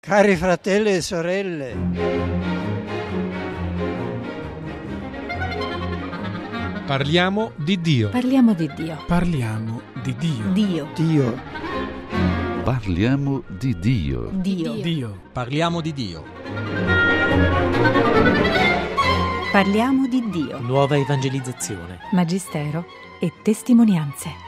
Cari fratelli e sorelle, parliamo di Dio. Parliamo di Dio. Parliamo di Dio. Dio, Parliamo di Dio. Dio. Parliamo di Dio. Parliamo di Dio. Nuova evangelizzazione. Magistero e testimonianze.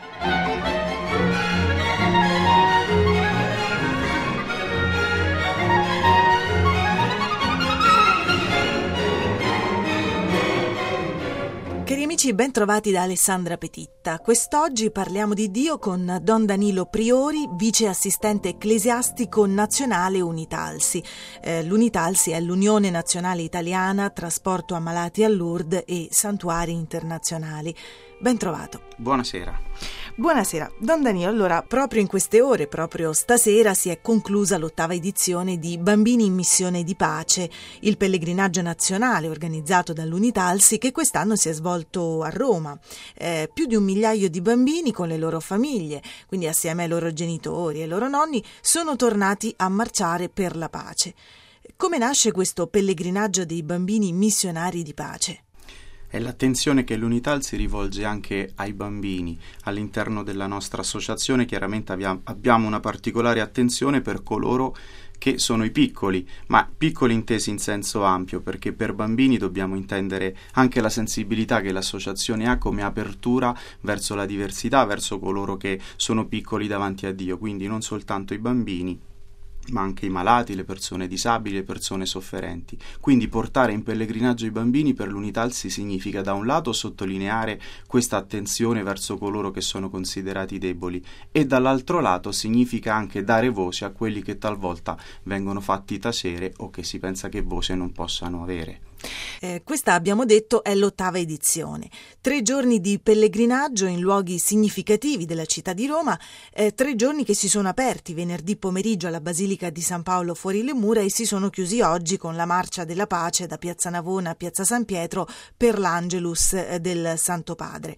Cari amici, ben trovati da Alessandra Petitta. Quest'oggi parliamo di Dio con Don Danilo Priori, vice assistente ecclesiastico nazionale Unitalsi. L'Unitalsi è l'Unione Nazionale Italiana Trasporto Ammalati a Lourdes e Santuari Internazionali. Ben trovato. Buonasera. Buonasera. Don Danilo, allora, proprio in queste ore, proprio stasera, si è conclusa l'8ª edizione di Bambini in Missione di Pace, il pellegrinaggio nazionale organizzato dall'Unitalsi che quest'anno si è svolto a Roma. Più di 1 migliaio di bambini con le loro famiglie, quindi assieme ai loro genitori e ai loro nonni, sono tornati a marciare per la pace. Come nasce questo pellegrinaggio dei bambini missionari di pace? È l'attenzione che l'Unitalsi rivolge anche ai bambini. All'interno della nostra associazione chiaramente abbiamo una particolare attenzione per coloro che sono i piccoli, ma piccoli intesi in senso ampio, perché per bambini dobbiamo intendere anche la sensibilità che l'associazione ha come apertura verso la diversità, verso coloro che sono piccoli davanti a Dio, quindi non soltanto i bambini, ma anche i malati, le persone disabili, le persone sofferenti. Quindi portare in pellegrinaggio i bambini per l'Unitalsi significa da un lato sottolineare questa attenzione verso coloro che sono considerati deboli e dall'altro lato significa anche dare voce a quelli che talvolta vengono fatti tacere o che si pensa che voce non possano avere. Questa, abbiamo detto, è l'8ª edizione. 3 giorni di pellegrinaggio in luoghi significativi della città di Roma, 3 giorni che si sono aperti venerdì pomeriggio alla Basilica di San Paolo fuori le mura e si sono chiusi oggi con la Marcia della Pace da Piazza Navona a Piazza San Pietro per l'Angelus del Santo Padre.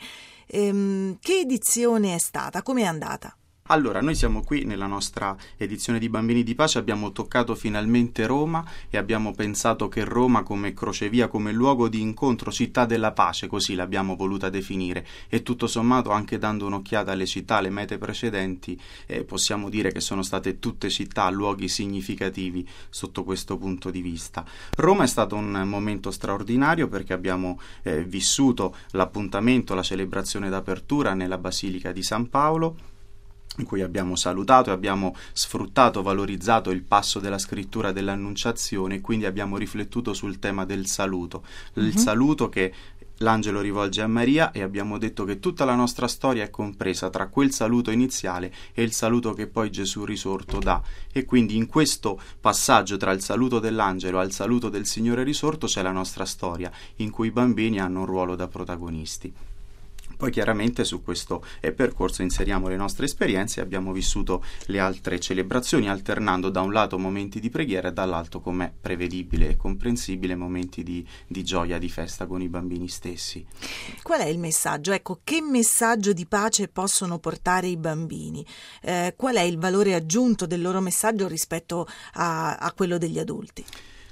Che edizione è stata? Come è andata? Allora, noi siamo qui nella nostra edizione di Bambini di Pace, abbiamo toccato finalmente Roma e abbiamo pensato che Roma come crocevia, come luogo di incontro, città della pace, così l'abbiamo voluta definire, e tutto sommato anche dando un'occhiata alle città, alle mete precedenti, possiamo dire che sono state tutte città, luoghi significativi sotto questo punto di vista. Roma è stato un momento straordinario perché abbiamo vissuto l'appuntamento, la celebrazione d'apertura nella Basilica di San Paolo, in cui abbiamo salutato e abbiamo sfruttato, valorizzato il passo della scrittura dell'Annunciazione, e quindi abbiamo riflettuto sul tema del saluto, il saluto che l'angelo rivolge a Maria, e abbiamo detto che tutta la nostra storia è compresa tra quel saluto iniziale e il saluto che poi Gesù risorto dà, e quindi in questo passaggio tra il saluto dell'angelo al saluto del Signore risorto c'è la nostra storia, in cui i bambini hanno un ruolo da protagonisti. Poi chiaramente su questo percorso inseriamo le nostre esperienze e abbiamo vissuto le altre celebrazioni alternando da un lato momenti di preghiera e dall'altro, com'è prevedibile e comprensibile, momenti di gioia, di festa con i bambini stessi. Qual è il messaggio? Ecco, che messaggio di pace possono portare i bambini? Qual è il valore aggiunto del loro messaggio rispetto a quello degli adulti?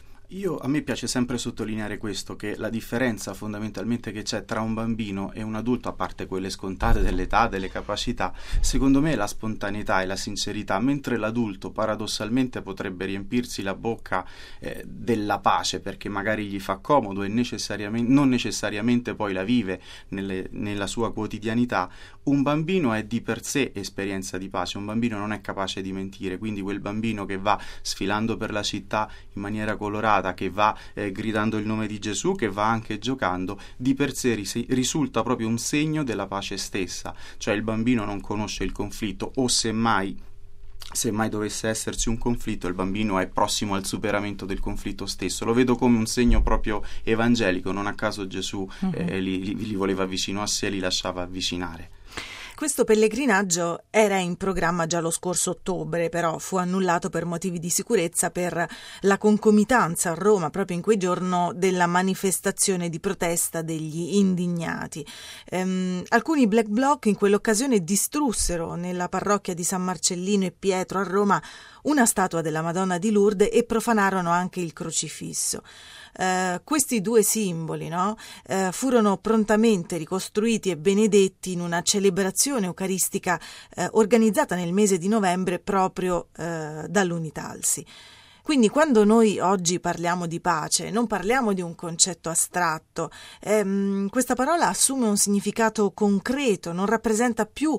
A me piace sempre sottolineare questo, che la differenza fondamentalmente che c'è tra un bambino e un adulto, a parte quelle scontate dell'età, delle capacità, secondo me è la spontaneità e la sincerità, mentre l'adulto paradossalmente potrebbe riempirsi la bocca della pace perché magari gli fa comodo e non necessariamente poi la vive nella sua quotidianità. Un bambino è di per sé esperienza di pace, un bambino non è capace di mentire, quindi quel bambino che va sfilando per la città in maniera colorata, che va gridando il nome di Gesù, che va anche giocando, di per sé risulta proprio un segno della pace stessa, cioè il bambino non conosce il conflitto, o semmai dovesse esserci un conflitto, il bambino è prossimo al superamento del conflitto stesso. Lo vedo come un segno proprio evangelico, non a caso Gesù li voleva vicino a sé, li lasciava avvicinare. Questo pellegrinaggio era in programma già lo scorso ottobre, però fu annullato per motivi di sicurezza per la concomitanza a Roma, proprio in quel giorno, della manifestazione di protesta degli indignati. Alcuni black bloc in quell'occasione distrussero nella parrocchia di San Marcellino e Pietro a Roma una statua della Madonna di Lourdes e profanarono anche il crocifisso. Questi due simboli, furono prontamente ricostruiti e benedetti in una celebrazione eucaristica organizzata nel mese di novembre proprio dall'Unitalsi. Quindi quando noi oggi parliamo di pace non parliamo di un concetto astratto, questa parola assume un significato concreto, non rappresenta più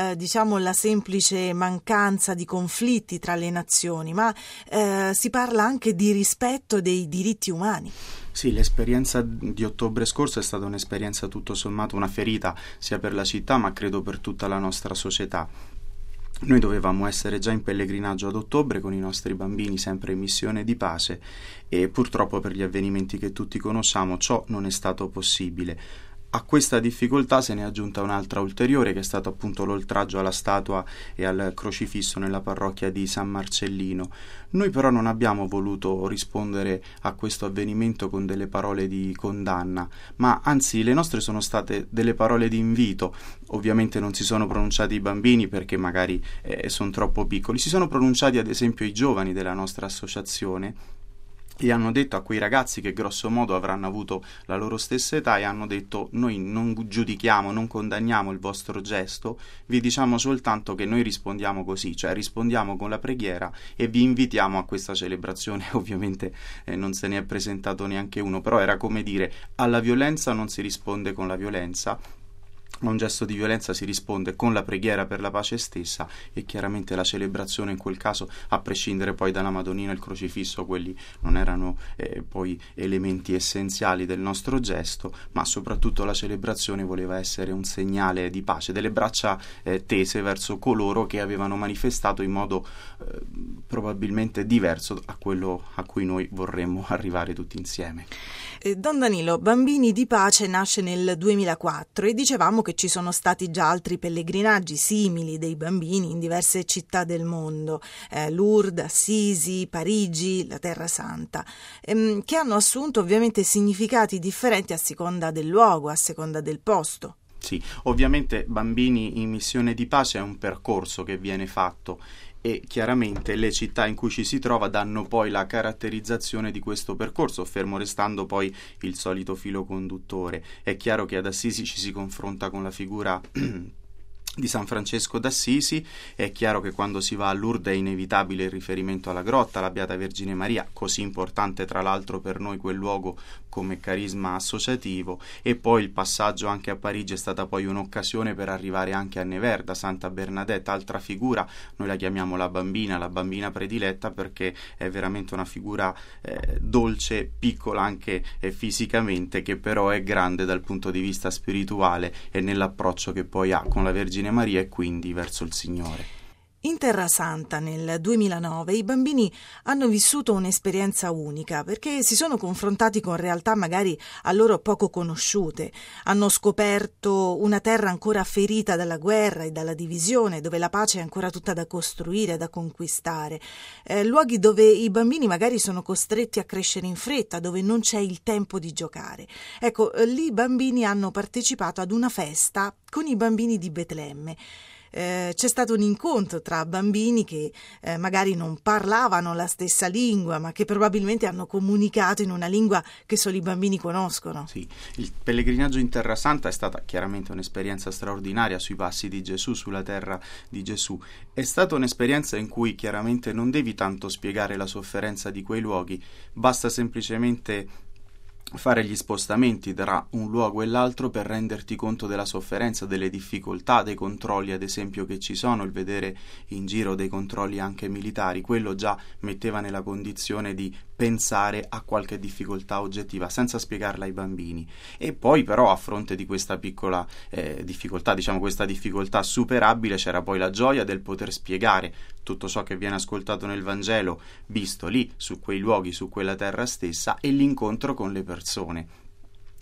la semplice mancanza di conflitti tra le nazioni, ma si parla anche di rispetto dei diritti umani. Sì, l'esperienza di ottobre scorso è stata un'esperienza tutto sommato una ferita sia per la città ma credo per tutta la nostra società. Noi dovevamo essere già in pellegrinaggio ad ottobre con i nostri bambini sempre in missione di pace e purtroppo per gli avvenimenti che tutti conosciamo ciò non è stato possibile. A questa difficoltà se ne è aggiunta un'altra ulteriore che è stato appunto l'oltraggio alla statua e al crocifisso nella parrocchia di San Marcellino. Noi però non abbiamo voluto rispondere a questo avvenimento con delle parole di condanna, ma anzi le nostre sono state delle parole di invito. Ovviamente non si sono pronunciati i bambini perché magari sono troppo piccoli, si sono pronunciati ad esempio i giovani della nostra associazione e hanno detto a quei ragazzi che grosso modo avranno avuto la loro stessa età e hanno detto: noi non giudichiamo, non condanniamo il vostro gesto, vi diciamo soltanto che noi rispondiamo così, cioè rispondiamo con la preghiera e vi invitiamo a questa celebrazione. Ovviamente non se ne è presentato neanche uno, però era come dire: alla violenza non si risponde con la violenza, a un gesto di violenza si risponde con la preghiera per la pace stessa e chiaramente la celebrazione in quel caso, a prescindere poi dalla Madonnina e il crocifisso, quelli non erano poi elementi essenziali del nostro gesto, ma soprattutto la celebrazione voleva essere un segnale di pace, delle braccia tese verso coloro che avevano manifestato in modo probabilmente diverso a quello a cui noi vorremmo arrivare tutti insieme. Don Danilo, Bambini di Pace nasce nel 2004 e dicevamo che ci sono stati già altri pellegrinaggi simili dei bambini in diverse città del mondo, Lourdes, Assisi, Parigi, la Terra Santa, che hanno assunto ovviamente significati differenti a seconda del luogo, a seconda del posto. Sì, ovviamente Bambini in missione di pace è un percorso che viene fatto e chiaramente le città in cui ci si trova danno poi la caratterizzazione di questo percorso, fermo restando poi il solito filo conduttore. È chiaro che ad Assisi ci si confronta con la figura di San Francesco d'Assisi, è chiaro che quando si va a Lourdes è inevitabile il riferimento alla grotta, alla Beata Vergine Maria, così importante tra l'altro per noi quel luogo come carisma associativo, e poi il passaggio anche a Parigi è stata poi un'occasione per arrivare anche a Nevers, da Santa Bernadette, altra figura, noi la chiamiamo la bambina prediletta perché è veramente una figura dolce, piccola anche fisicamente, che però è grande dal punto di vista spirituale e nell'approccio che poi ha con la Vergine Maria e quindi verso il Signore. In Terra Santa nel 2009 i bambini hanno vissuto un'esperienza unica perché si sono confrontati con realtà magari a loro poco conosciute, hanno scoperto una terra ancora ferita dalla guerra e dalla divisione, dove la pace è ancora tutta da costruire, da conquistare, luoghi dove i bambini magari sono costretti a crescere in fretta, dove non c'è il tempo di giocare. Ecco, lì i bambini hanno partecipato ad una festa con i bambini di Betlemme. C'è stato un incontro tra bambini che magari non parlavano la stessa lingua, ma che probabilmente hanno comunicato in una lingua che solo i bambini conoscono. Sì, il pellegrinaggio in Terra Santa è stata chiaramente un'esperienza straordinaria sui passi di Gesù, sulla terra di Gesù. È stata un'esperienza in cui chiaramente non devi tanto spiegare la sofferenza di quei luoghi, basta semplicemente fare gli spostamenti tra un luogo e l'altro per renderti conto della sofferenza, delle difficoltà, dei controlli ad esempio che ci sono. Il vedere in giro dei controlli anche militari, quello già metteva nella condizione di pensare a qualche difficoltà oggettiva senza spiegarla ai bambini. E poi però a fronte di questa piccola difficoltà, diciamo questa difficoltà superabile, c'era poi la gioia del poter spiegare tutto ciò che viene ascoltato nel Vangelo, visto lì, su quei luoghi, su quella terra stessa, e l'incontro con le persone.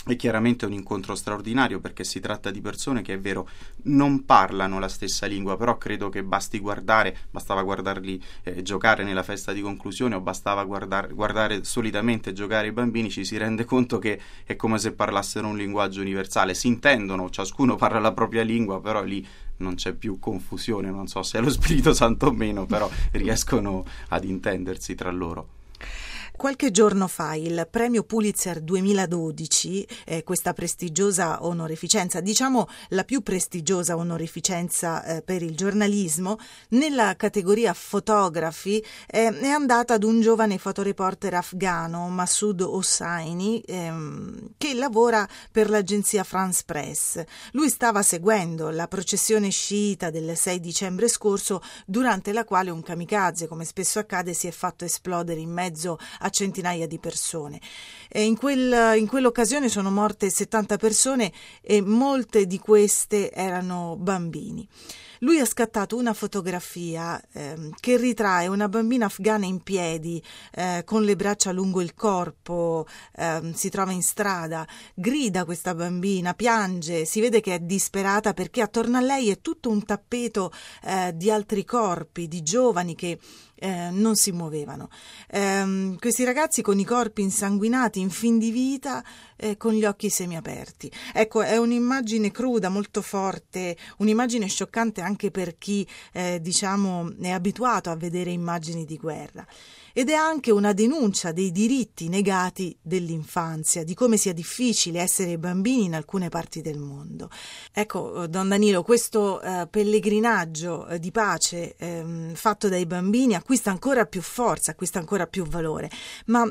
E chiaramente è un incontro straordinario, perché si tratta di persone che, è vero, non parlano la stessa lingua, però credo che bastava guardarli giocare nella festa di conclusione, o bastava guardare solitamente giocare i bambini, ci si rende conto che è come se parlassero un linguaggio universale, si intendono, ciascuno parla la propria lingua, però lì non c'è più confusione, non so se è lo Spirito Santo o meno, però riescono ad intendersi tra loro. Qualche giorno fa il premio Pulitzer 2012, questa prestigiosa onorificenza, diciamo la più prestigiosa onorificenza per il giornalismo, nella categoria fotografi è andata ad un giovane fotoreporter afghano, Masoud Hosseini, che lavora per l'agenzia France Press. Lui stava seguendo la processione sciita del 6 dicembre scorso, durante la quale un kamikaze, come spesso accade, si è fatto esplodere in mezzo a centinaia di persone. In quell'occasione sono morte 70 persone e molte di queste erano bambini. Lui ha scattato una fotografia che ritrae una bambina afghana in piedi, con le braccia lungo il corpo, si trova in strada, grida questa bambina, piange, si vede che è disperata perché attorno a lei è tutto un tappeto di altri corpi, di giovani che non si muovevano. Questi ragazzi con i corpi insanguinati, in fin di vita, con gli occhi semiaperti. Ecco, è un'immagine cruda, molto forte, un'immagine scioccante anche per chi è abituato a vedere immagini di guerra. Ed è anche una denuncia dei diritti negati dell'infanzia, di come sia difficile essere bambini in alcune parti del mondo. Ecco, Don Danilo, questo pellegrinaggio di pace fatto dai bambini acquista ancora più forza, acquista ancora più valore. Ma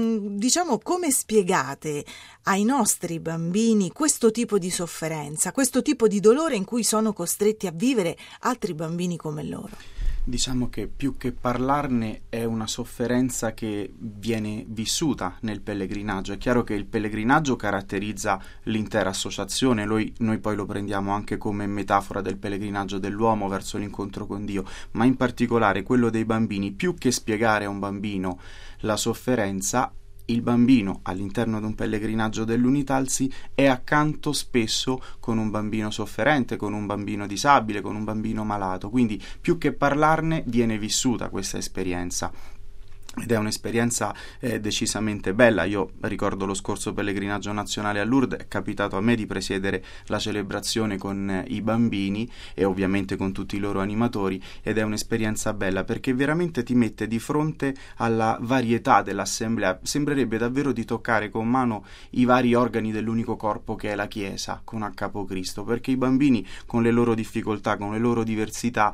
come spiegate ai nostri bambini questo tipo di sofferenza, questo tipo di dolore in cui sono costretti a vivere altri bambini come loro? Diciamo che più che parlarne è una sofferenza che viene vissuta nel pellegrinaggio. È chiaro che il pellegrinaggio caratterizza l'intera associazione, noi poi lo prendiamo anche come metafora del pellegrinaggio dell'uomo verso l'incontro con Dio, ma in particolare quello dei bambini. Più che spiegare a un bambino la sofferenza, il bambino all'interno di un pellegrinaggio dell'Unitalsi è accanto spesso con un bambino sofferente, con un bambino disabile, con un bambino malato, quindi più che parlarne viene vissuta questa esperienza. Ed è un'esperienza decisamente bella. Io ricordo lo scorso pellegrinaggio nazionale a Lourdes, è capitato a me di presiedere la celebrazione con i bambini e ovviamente con tutti i loro animatori, ed è un'esperienza bella perché veramente ti mette di fronte alla varietà dell'assemblea. Sembrerebbe davvero di toccare con mano i vari organi dell'unico corpo che è la Chiesa, con a capo Cristo, perché i bambini, con le loro difficoltà, con le loro diversità,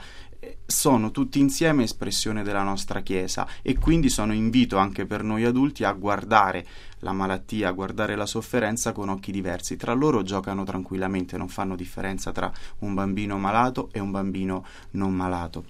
sono tutti insieme espressione della nostra Chiesa, e quindi sono invito anche per noi adulti a guardare la malattia, a guardare la sofferenza con occhi diversi. Tra loro giocano tranquillamente, non fanno differenza tra un bambino malato e un bambino non malato.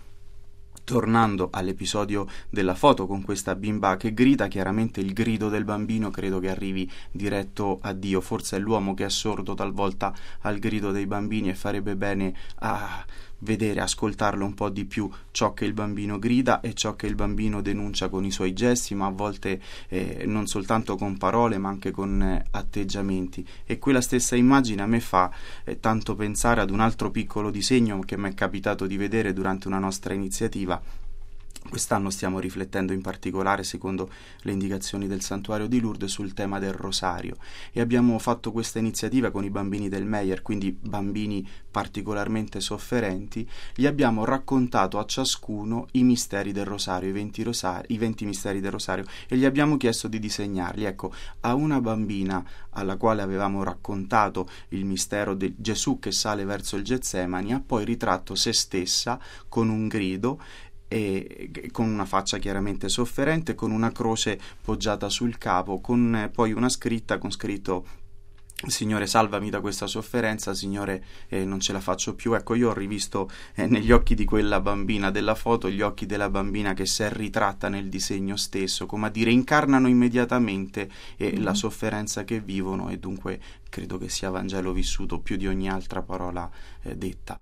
Tornando all'episodio della foto con questa bimba che grida, chiaramente il grido del bambino credo che arrivi diretto a Dio. Forse è l'uomo che è sordo talvolta al grido dei bambini e farebbe bene a vedere, ascoltarlo un po' di più, ciò che il bambino grida e ciò che il bambino denuncia con i suoi gesti, ma a volte non soltanto con parole ma anche con atteggiamenti. E quella stessa immagine a me fa tanto pensare ad un altro piccolo disegno che mi è capitato di vedere durante una nostra iniziativa. Quest'anno stiamo riflettendo in particolare, secondo le indicazioni del Santuario di Lourdes, sul tema del rosario, e abbiamo fatto questa iniziativa con i bambini del Meyer, quindi bambini particolarmente sofferenti. Gli abbiamo raccontato a ciascuno i misteri del rosario, i 20 misteri del rosario, e gli abbiamo chiesto di disegnarli. Ecco, a una bambina alla quale avevamo raccontato il mistero di Gesù che sale verso il Getsemani, ha poi ritratto se stessa con un grido e con una faccia chiaramente sofferente, con una croce poggiata sul capo, con poi una scritta con scritto: Signore, salvami da questa sofferenza, Signore, non ce la faccio più. Ecco, io ho rivisto negli occhi di quella bambina della foto gli occhi della bambina che si è ritratta nel disegno stesso, come a dire, incarnano immediatamente la sofferenza che vivono, e dunque credo che sia Vangelo vissuto più di ogni altra parola detta.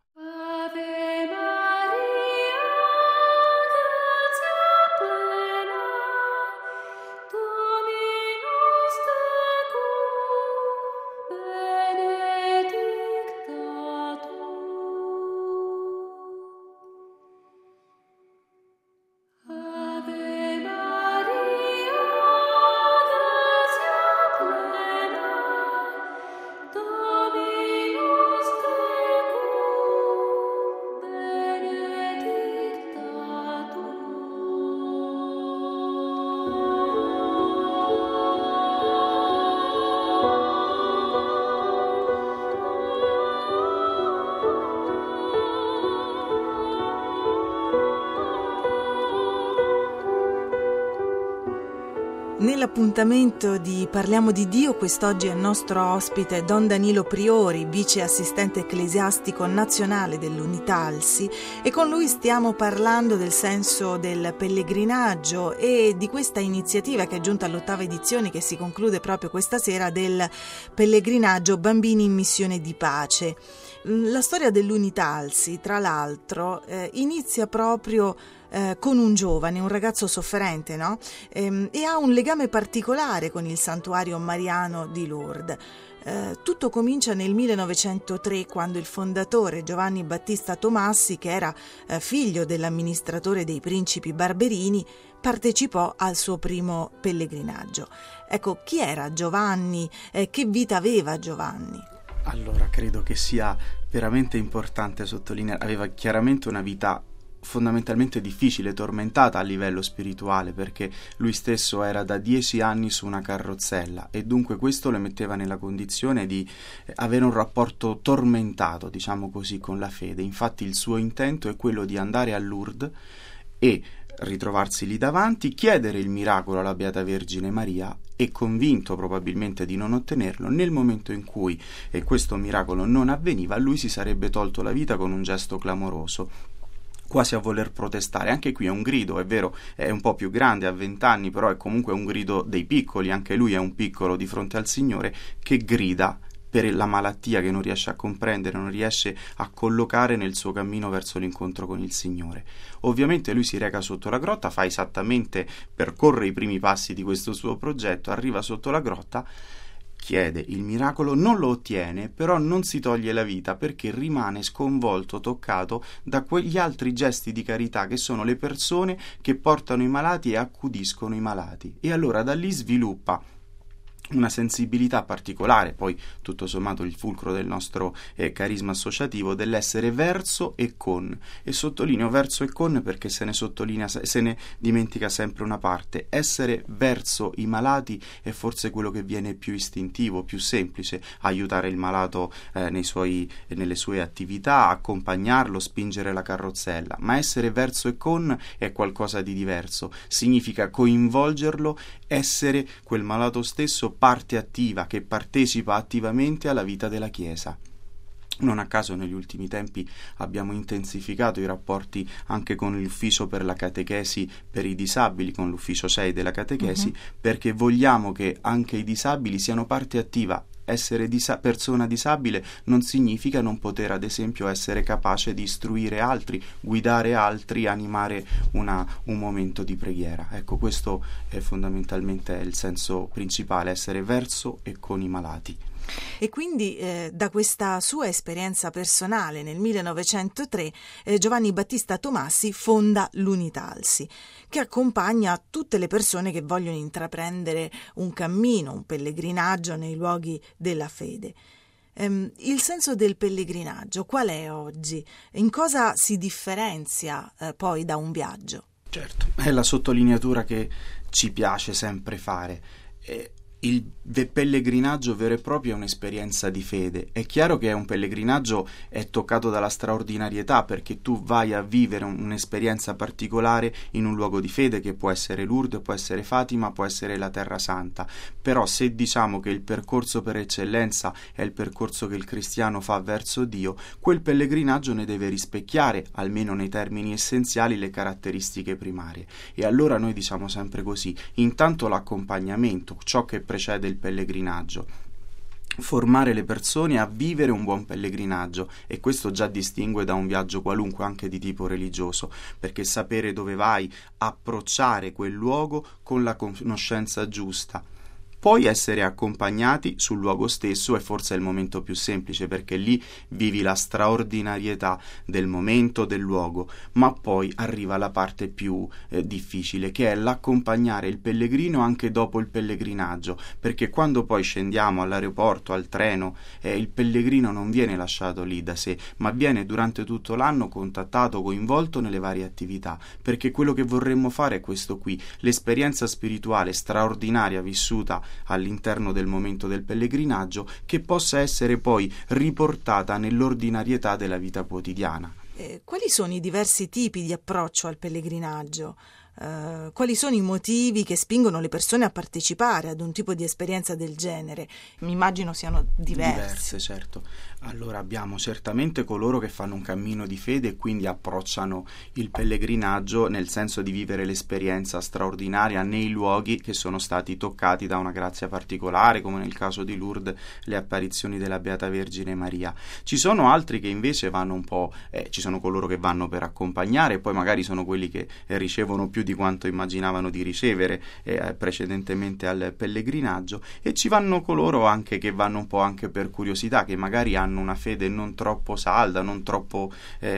Nell'appuntamento di Parliamo di Dio, quest'oggi è il nostro ospite Don Danilo Priori, vice assistente ecclesiastico nazionale dell'Unitalsi, e con lui stiamo parlando del senso del pellegrinaggio e di questa iniziativa che è giunta all'8ª edizione, che si conclude proprio questa sera, del pellegrinaggio Bambini in missione di pace. La storia dell'Unitalsi, tra l'altro, inizia proprio con un giovane, un ragazzo sofferente, no? E ha un legame particolare con il santuario mariano di Lourdes. Tutto comincia nel 1903, quando il fondatore Giovanni Battista Tomassi, che era figlio dell'amministratore dei principi Barberini, partecipò al suo primo pellegrinaggio. Ecco, chi era Giovanni? Che vita aveva Giovanni? Allora, credo che sia veramente importante sottolineare, aveva chiaramente una vita fondamentalmente difficile, tormentata a livello spirituale, perché lui stesso era da 10 anni su una carrozzella e dunque questo lo metteva nella condizione di avere un rapporto tormentato, diciamo così, con la fede. Infatti il suo intento è quello di andare a Lourdes e ritrovarsi lì davanti, chiedere il miracolo alla Beata Vergine Maria e, convinto probabilmente di non ottenerlo, nel momento in cui questo miracolo non avveniva, lui si sarebbe tolto la vita con un gesto clamoroso, quasi a voler protestare. Anche qui è un grido, è vero, è un po' più grande, ha 20 anni, però è comunque un grido dei piccoli, anche lui è un piccolo di fronte al Signore che grida per la malattia che non riesce a comprendere, non riesce a collocare nel suo cammino verso l'incontro con il Signore. Ovviamente lui si reca sotto la grotta, percorre i primi passi di questo suo progetto, arriva sotto la grotta, chiede il miracolo, non lo ottiene, però non si toglie la vita, perché rimane sconvolto, toccato da quegli altri gesti di carità che sono le persone che portano i malati e accudiscono i malati. E allora da lì sviluppa una sensibilità particolare, poi tutto sommato il fulcro del nostro carisma associativo, dell'essere verso e con. E sottolineo verso e con perché se ne dimentica sempre una parte. Essere verso i malati è forse quello che viene più istintivo, più semplice: aiutare il malato nelle sue attività, accompagnarlo, spingere la carrozzella. Ma essere verso e con è qualcosa di diverso, significa coinvolgerlo, essere quel malato stesso parte attiva che partecipa attivamente alla vita della Chiesa. Non a caso negli ultimi tempi abbiamo intensificato i rapporti anche con l'ufficio per la catechesi per i disabili, con l'ufficio 6 della catechesi, perché vogliamo che anche i disabili siano parte attiva. Essere persona disabile non significa non poter, ad esempio, essere capace di istruire altri, guidare altri, animare un momento di preghiera. Ecco, questo è fondamentalmente il senso principale: essere verso e con i malati. E quindi da questa sua esperienza personale nel 1903 Giovanni Battista Tomassi fonda l'Unitalsi, che accompagna tutte le persone che vogliono intraprendere un cammino, un pellegrinaggio nei luoghi della fede. Il senso del pellegrinaggio qual è oggi? In cosa si differenzia poi da un viaggio? Certo, è la sottolineatura che ci piace sempre fare. Il pellegrinaggio vero e proprio è un'esperienza di fede. È chiaro che un pellegrinaggio è toccato dalla straordinarietà, perché tu vai a vivere un'esperienza particolare in un luogo di fede, che può essere Lourdes, può essere Fatima, può essere la Terra Santa. Però se diciamo che il percorso per eccellenza è il percorso che il cristiano fa verso Dio, quel pellegrinaggio ne deve rispecchiare, almeno nei termini essenziali, le caratteristiche primarie. E allora noi diciamo sempre così: intanto l'accompagnamento, ciò che precede il pellegrinaggio, formare le persone a vivere un buon pellegrinaggio, e questo già distingue da un viaggio qualunque, anche di tipo religioso, perché sapere dove vai, approcciare quel luogo con la conoscenza giusta. Poi essere accompagnati sul luogo stesso è forse il momento più semplice, perché lì vivi la straordinarietà del momento, del luogo, ma poi arriva la parte più difficile, che è l'accompagnare il pellegrino anche dopo il pellegrinaggio, perché quando poi scendiamo all'aeroporto, al treno, il pellegrino non viene lasciato lì da sé, ma viene durante tutto l'anno contattato, coinvolto nelle varie attività, perché quello che vorremmo fare è questo qui: l'esperienza spirituale straordinaria vissuta all'interno del momento del pellegrinaggio, che possa essere poi riportata nell'ordinarietà della vita quotidiana. Quali sono i diversi tipi di approccio al pellegrinaggio? quali sono i motivi che spingono le persone a partecipare ad un tipo di esperienza del genere? Mi immagino siano diverse, certo. Allora abbiamo certamente coloro che fanno un cammino di fede e quindi approcciano il pellegrinaggio nel senso di vivere l'esperienza straordinaria nei luoghi che sono stati toccati da una grazia particolare, come nel caso di Lourdes le apparizioni della Beata Vergine Maria. Ci sono altri che invece vanno un po', ci sono coloro che vanno per accompagnare, e poi magari sono quelli che ricevono più di quanto immaginavano di ricevere precedentemente al pellegrinaggio, e ci vanno coloro anche che vanno un po' anche per curiosità, che magari hanno una fede non troppo salda, non troppo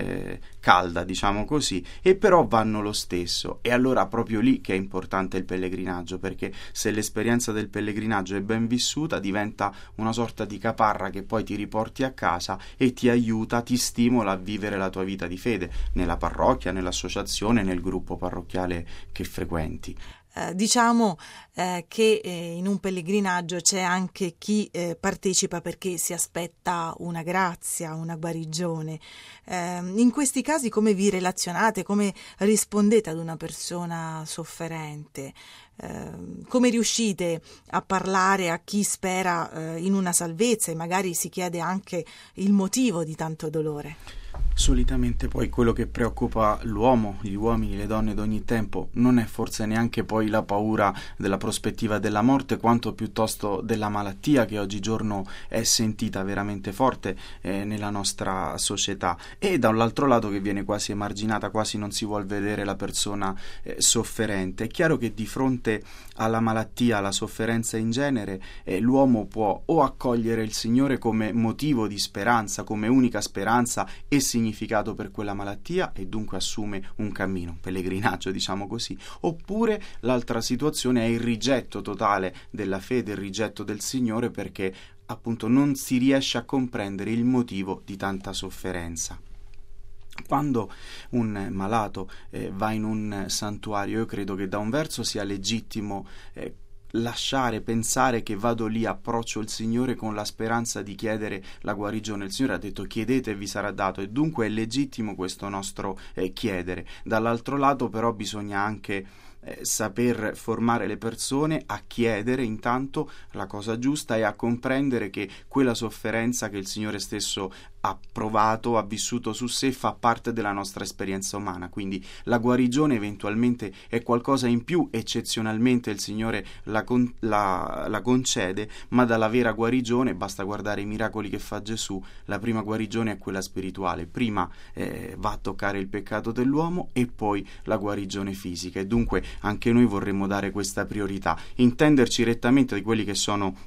calda, diciamo così, e però vanno lo stesso. E allora proprio lì che è importante il pellegrinaggio, perché se l'esperienza del pellegrinaggio è ben vissuta diventa una sorta di caparra che poi ti riporti a casa e ti aiuta, ti stimola a vivere la tua vita di fede nella parrocchia, nell'associazione, nel gruppo parrocchiale che frequenti. Diciamo che in un pellegrinaggio c'è anche chi partecipa perché si aspetta una grazia, una guarigione. In questi casi come vi relazionate, come rispondete ad una persona sofferente? Come riuscite a parlare a chi spera in una salvezza e magari si chiede anche il motivo di tanto dolore? Solitamente poi quello che preoccupa l'uomo, gli uomini, le donne d'ogni tempo non è forse neanche poi la paura della prospettiva della morte, quanto piuttosto della malattia che oggigiorno è sentita veramente forte nella nostra società, e dall'altro lato che viene quasi emarginata, quasi non si vuol vedere la persona sofferente. È chiaro che di fronte alla malattia, alla sofferenza in genere, l'uomo può o accogliere il Signore come motivo di speranza, come unica speranza e significato per quella malattia, e dunque assume un cammino, un pellegrinaggio, diciamo così, oppure l'altra situazione è il rigetto totale della fede, il rigetto del Signore, perché appunto non si riesce a comprendere il motivo di tanta sofferenza. Quando un malato va in un santuario, io credo che da un verso sia legittimo lasciare pensare che vado lì, approccio il Signore con la speranza di chiedere la guarigione. Il Signore ha detto chiedete e vi sarà dato, e dunque è legittimo questo nostro chiedere. Dall'altro lato però bisogna anche saper formare le persone a chiedere intanto la cosa giusta e a comprendere che quella sofferenza che il Signore stesso ha provato, ha vissuto su sé, fa parte della nostra esperienza umana. Quindi la guarigione eventualmente è qualcosa in più, eccezionalmente il Signore la concede, ma dalla vera guarigione basta guardare i miracoli che fa Gesù. La prima guarigione è quella spirituale, prima va a toccare il peccato dell'uomo e poi la guarigione fisica, e dunque anche noi vorremmo dare questa priorità, intenderci rettamente di quelli che sono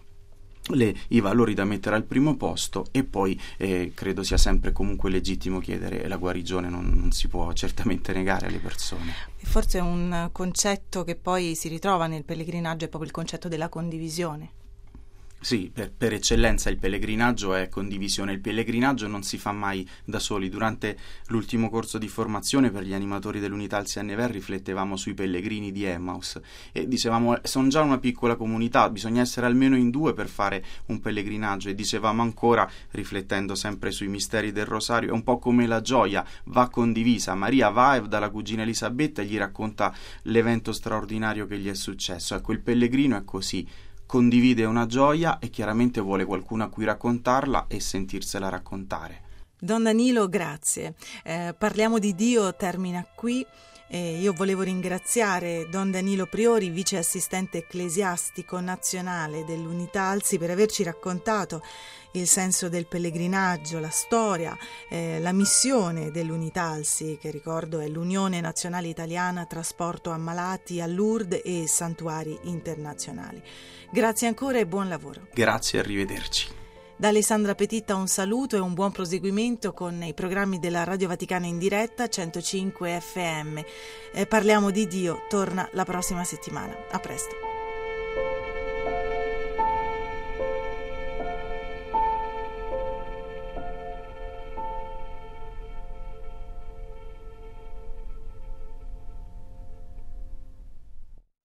i valori da mettere al primo posto, e poi credo sia sempre comunque legittimo chiedere la guarigione, non si può certamente negare alle persone. Forse un concetto che poi si ritrova nel pellegrinaggio è proprio il concetto della condivisione. Sì, per eccellenza il pellegrinaggio è condivisione. Il pellegrinaggio non si fa mai da soli. Durante l'ultimo corso di formazione per gli animatori dell'unità al CNV riflettevamo sui pellegrini di Emmaus e dicevamo sono già una piccola comunità, bisogna essere almeno in 2 per fare un pellegrinaggio, e dicevamo ancora, riflettendo sempre sui misteri del Rosario, è un po' come la gioia, va condivisa. Maria va dalla cugina Elisabetta e gli racconta l'evento straordinario che gli è successo. Ecco, il pellegrino è così, condivide una gioia e chiaramente vuole qualcuno a cui raccontarla e sentirsela raccontare. Don Danilo, grazie. Parliamo di Dio termina qui. Io volevo ringraziare Don Danilo Priori, vice assistente ecclesiastico nazionale dell'Unitalsi, per averci raccontato il senso del pellegrinaggio, la storia, la missione dell'Unitalsi, che ricordo è l'Unione Nazionale Italiana Trasporto Ammalati a Lourdes e Santuari Internazionali. Grazie ancora e buon lavoro. Grazie, arrivederci. Da Alessandra Petitta un saluto e un buon proseguimento con i programmi della Radio Vaticana in diretta 105 FM. Parliamo di Dio torna la prossima settimana. A presto.